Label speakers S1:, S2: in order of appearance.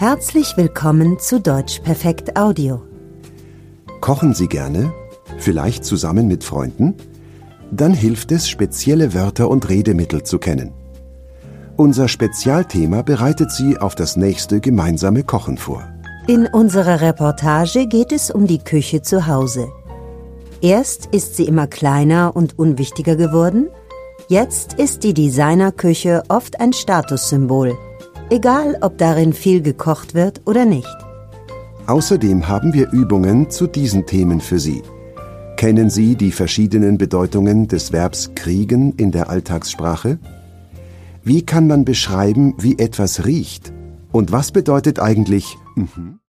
S1: Herzlich willkommen zu Deutsch Perfekt Audio.
S2: Kochen Sie gerne? Vielleicht zusammen mit Freunden? Dann hilft es, spezielle Wörter und Redemittel zu kennen. Unser Spezialthema bereitet Sie auf das nächste gemeinsame Kochen vor.
S1: In unserer Reportage geht es um die Küche zu Hause. Erst ist sie immer kleiner und unwichtiger geworden. Jetzt ist die Designerküche oft ein Statussymbol. Egal, ob darin viel gekocht wird oder nicht.
S2: Außerdem haben wir Übungen zu diesen Themen für Sie. Kennen Sie die verschiedenen Bedeutungen des Verbs kriegen in der Alltagssprache? Wie kann man beschreiben, wie etwas riecht? Und was bedeutet eigentlich